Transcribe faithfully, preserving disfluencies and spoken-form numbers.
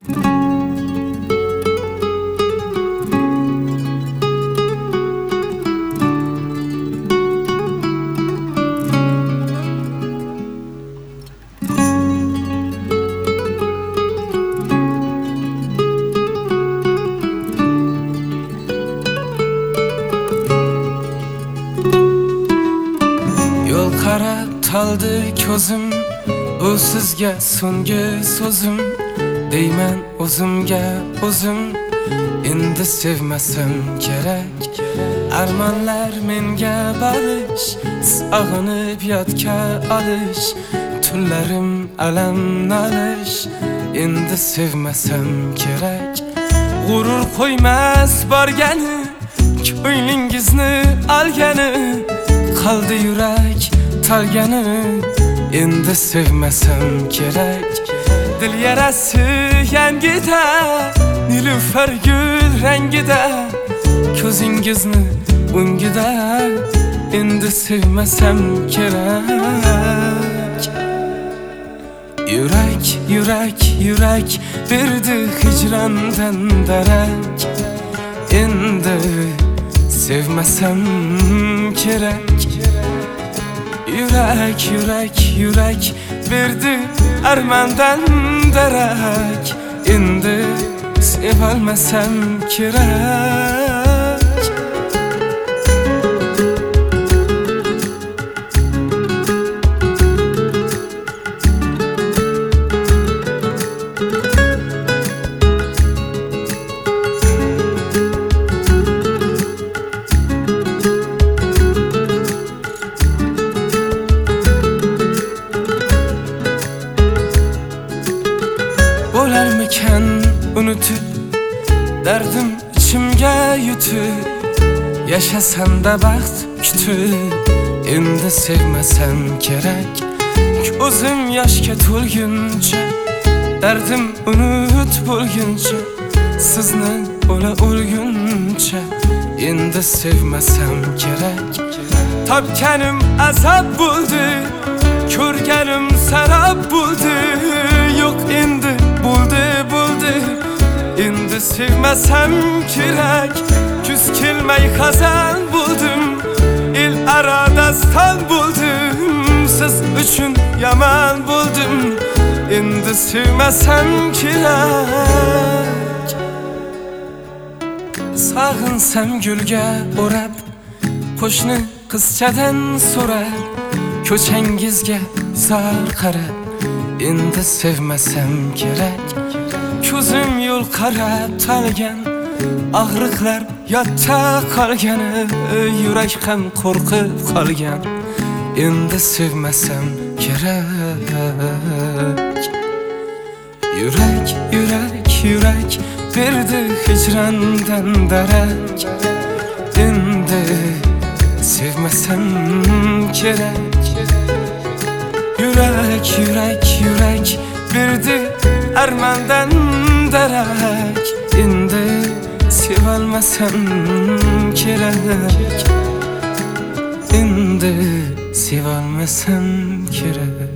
Yol qara taldı ko'zim, bu sizga so'nggi so'zim. Deyman o'zimga o'zim, endi sevmasam kerak. Armonlar menga balish, sog'inib yodga olish. Tunlarim alam nalish, endi sevmasam kerak. G'urur qo'ymas borgani, ko'nglingizni olgani. Qaldi yurak talgani, endi sevmasam kerak. Dil yarasi yangida, nilufar gul rangida. Ko'zingizni o'ngida, endi sevmasam kerak. Yurak, yurak, yurak berdi hicrandan darak. Endi sevmasam kerak. Yurak, yurak, yurak verdi armandan darak. Endi sevalmasam kerak. Bo'larmikan unutib, derdim içimga yutib. Yashasam-da baxt kutib, endi sevmasam kerak. Ko'zim yoshga to'lguncha, derdim unut bo'lguncha. Sizni o'la o'lguncha, endi sevmasam kerak. Topganim azob bo'ldi, ko'rganim sarob bo'ldi. Yo'q endi bo'ldi bo'ldi, endi sevmasam kerak. Kuz kelmay xazan bo'ldim, el aro daston bo'ldim. Siz uchun yomon bo'ldim, endi sevmasam kerak. Sog'insam gulga o'rab, qo'shni qizchadan so'rab. Ko'changizga zar qarab, endi sevmasam kerak. Ko'zim yo'l qarab talgan, og'riqlar yodda qolgani. Yurak ham qo'rqib qolgan, endi sevmasam kerak. Yurak, yurak, yurak berdi hicrandan darak. Endi sevmasam kerak. Yurak, yurak, yurak berdi armandan darak. Endi sevalmasam kerak. Endi sevalmasam kerak.